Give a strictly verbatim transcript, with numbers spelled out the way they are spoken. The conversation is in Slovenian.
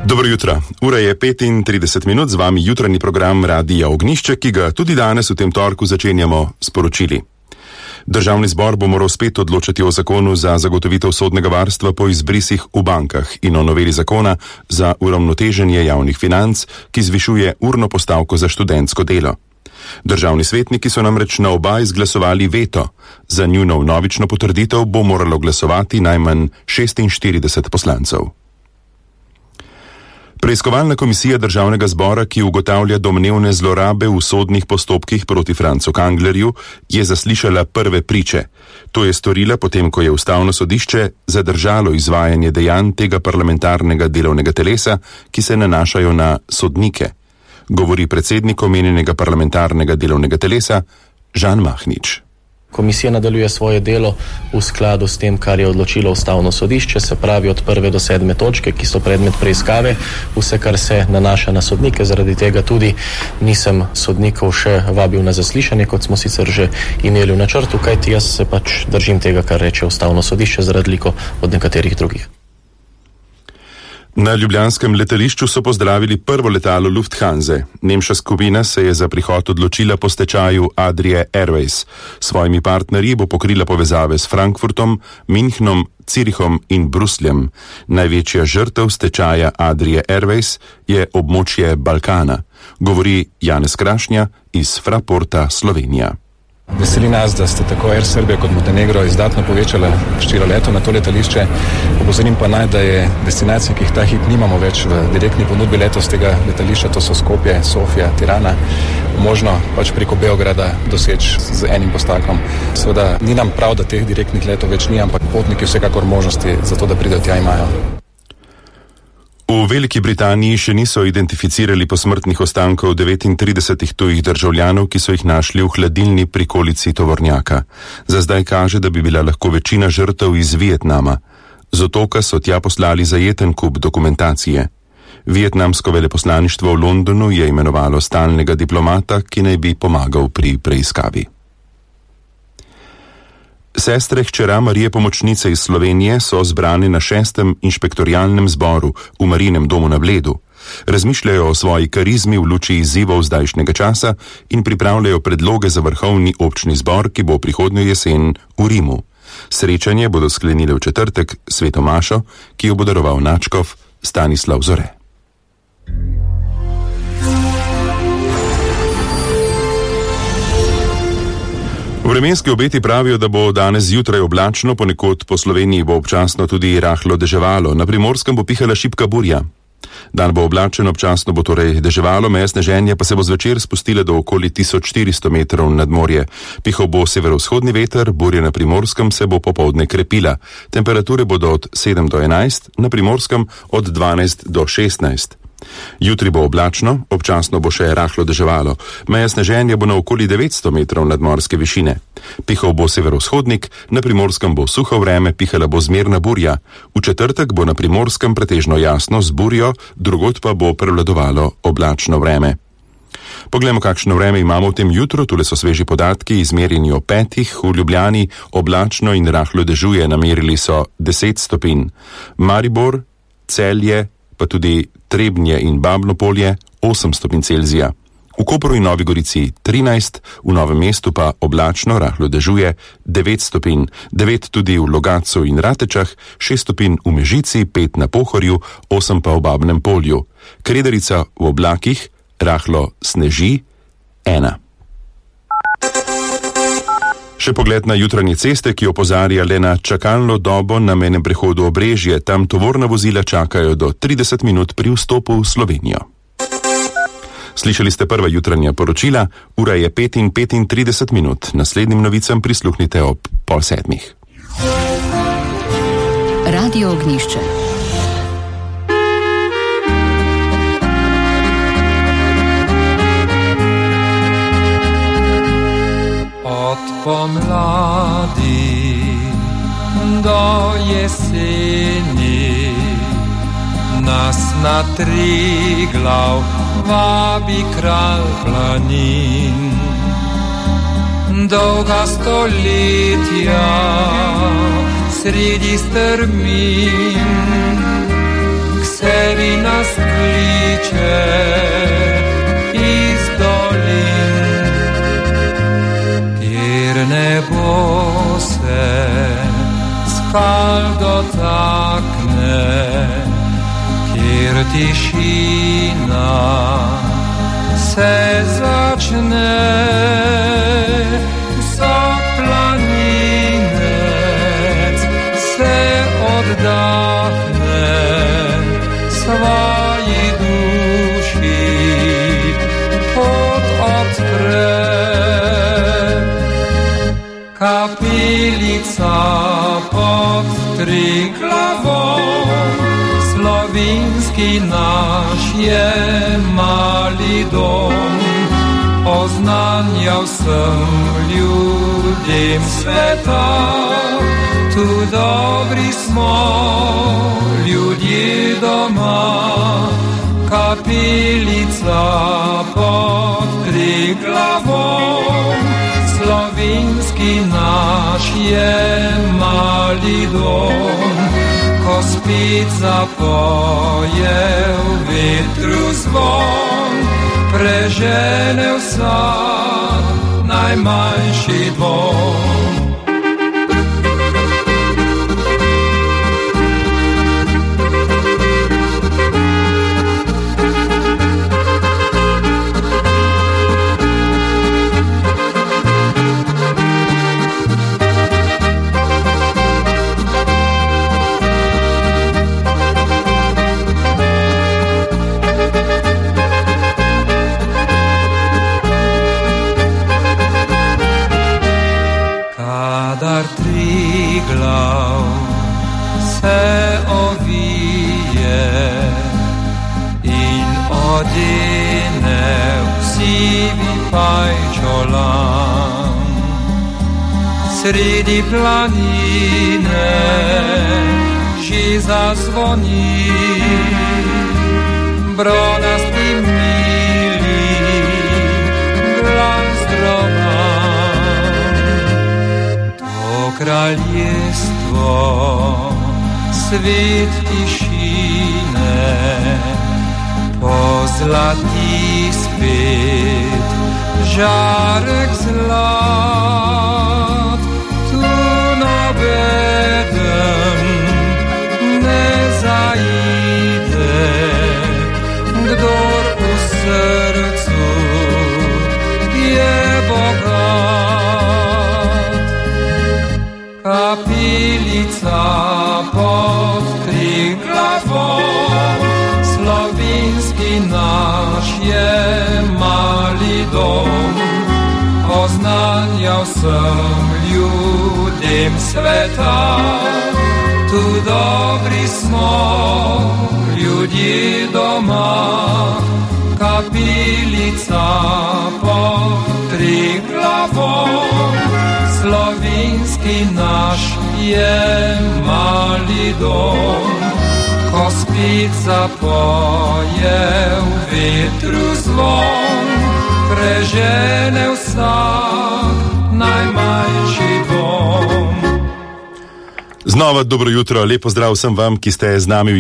Dobro jutro. Ura je petintrideset minut, z vami jutranji program Radia Ognjišče, ki ga tudi danes v tem torku začenjamo s poročili. Državni zbor bo moral spet odločati o zakonu za zagotovitev sodnega varstva po izbrisih v bankah in o noveli zakona za uravnoteženje javnih financ, ki zvišuje urno postavko za študentsko delo. Državni svetniki so namreč na oba izglasovali veto. Za njuno vnovično potrditev bo moralo glasovati najmanj šestinštirideset poslancev. Preiskovalna komisija Državnega zbora, ki ugotavlja domnevne zlorabe v sodnih postopkih proti Francu Kanglerju, je zaslišala prve priče. To je storila potem, ko je Ustavno sodišče zadržalo izvajanje dejanj tega parlamentarnega delovnega telesa, ki se nanašajo na sodnike. Govori predsednik omenjenega parlamentarnega delovnega telesa Žan Mahnič. Komisija nadaljuje svoje delo v skladu s tem, kar je odločilo Ustavno sodišče, se pravi od prve do sedme točke, ki so predmet preiskave, vse, kar se nanaša na sodnike. Zaradi tega tudi nisem sodnikov še vabil na zaslišanje, kot smo sicer že imeli v načrtu, kajti jaz se pač držim tega, kar reče Ustavno sodišče, za razliko od nekaterih drugih. Na ljubljanskem letališču so pozdravili prvo letalo Lufthanse. Nemška skupina se je za prihod odločila po stečaju Adria Airways. S svojimi partnerji bo pokrila povezave s Frankfurtom, Münchnom, Zürichom in Brusljem. Največja žrtev stečaja Adria Airways je območje Balkana, govori Janez Krašnja iz Fraporta, Slovenija. Veseli nas, da ste tako Air Serbia kot Montenegro izdatno povečali število letov na to letališče. Opozorim pa naj, da je destinacija, ki jih ta hip nimamo več v direktni ponudbi letos tega letališča, to so Skopje, Sofija, Tirana, možno pač preko Beograda doseči z enim postavkom. Seveda ni nam prav, da teh direktnih letov več ni, ampak potniki vsekakor možnosti za to, da pridejo tja imajo. V Veliki Britaniji še niso identificirali posmrtnih ostankov devetintridesetih tujih državljanov, ki so jih našli v hladilni prikolici tovornjaka. Za zdaj kaže, da bi bila lahko večina žrtev iz Vietnama. Z otoka so tja poslali zajeten kup dokumentacije. Vietnamsko veleposlaništvo v Londonu je imenovalo stalnega diplomata, ki naj bi pomagal pri preiskavi. Sestre hčera Marije Pomočnice iz Slovenije so zbrane na šestem inšpektorialnem zboru v Marijinem domu na Bledu. Razmišljajo o svoji karizmi v luči izzivov zdajšnjega časa in pripravljajo predloge za vrhovni občni zbor, ki bo prihodnjo jesen v Rimu. Srečanje bodo sklenile v četrtek sveto mašo, ki jo bo daroval nadškof Stanislav Zore. Vremenski obeti pravijo, da bo danes zjutraj oblačno, ponekod po Sloveniji bo občasno tudi rahlo deževalo, na Primorskem bo pihala šibka burja. Dan bo oblačen, občasno bo torej deževalo, meja sneženja pa se bo zvečer spustila do okoli tisoč štiristo metrov nad morje. Pihal bo severovzhodni veter, burja na Primorskem se bo popoldne krepila. Temperature bodo od sedem do enajst, na Primorskem od dvanajst do šestnajst. Jutri bo oblačno, občasno bo še rahlo deževalo. Meja sneženja bo na okoli devetsto metrov nadmorske višine. Pihal bo severovzhodnik, na Primorskem bo suho vreme, pihala bo zmerna burja. V četrtek bo na Primorskem pretežno jasno z burjo, drugod pa bo prevladovalo oblačno vreme. Poglejmo, kakšno vreme imamo v tem jutru. Tule so sveži podatki, izmerjeni o petih, v Ljubljani oblačno in rahlo dežuje, namerili so deset stopinj. Maribor, Celje, pa tudi Trebnje in Babno Polje osem stopinj Celzija. V Kopru in Novi Gorici trinajst, v Novem mestu pa oblačno, rahlo dežuje devet stopinj, devet tudi v Logatcu in Ratečah, šest stopinj v Mežici, pet na Pohorju, osem pa v Babnem Polju. Kredarica v oblakih, rahlo sneži, ena. Še pogled na jutranje ceste, ki opozarja le na čakalno dobo na mejnem prehodu Obrežje. Tam tovorna vozila čakajo do trideset minut pri vstopu v Slovenijo. Slišali ste prva jutranja poročila, ura je pet in petintrideset minut. Naslednjim novicam prisluhnite ob pol sedmih. Radio Ognjišče. Pomladi do jeseni nas na Triglav vabi kralj planin. Dolga stoletja sredi strmin k sebi nas teče iz dolin, kjer nebo se skal dotakne, kjer tišina se začne. Vsak planinec se oddahne svoji duši, pot odpre. Kapelica pod Triglavom, slovinski naš je mali dom. Oznanjal sem ljudem sveta, tu dobri smo ljudje doma. Kapelica pod Triglavom, slovinski naš je mali dom. Ko spet zapoje v vetru zvon, prežene vsak najmanjši dvom. Triglav se ovije in odene v sivi pajčolan. Sredi planine že zazvoni bronasti mili glas droga. Kraljestvo, svet tišine, pozlati spet žarek zlat. Tu nobeden ne zaide, kdor v srcu je bogat. Kapelica pod Triglavom, slovinski naš je mali dom. Oznanjal sem ljudem sveta, tu dobri smo ljudje doma. Kapelica pod Triglavom, slovinski naš je mali dom. Ko spet zapoje v vetru zvon, prežene vsak najmanjši dom. Znova dobro jutro, lep pozdrav vsem vam, ki ste z nami.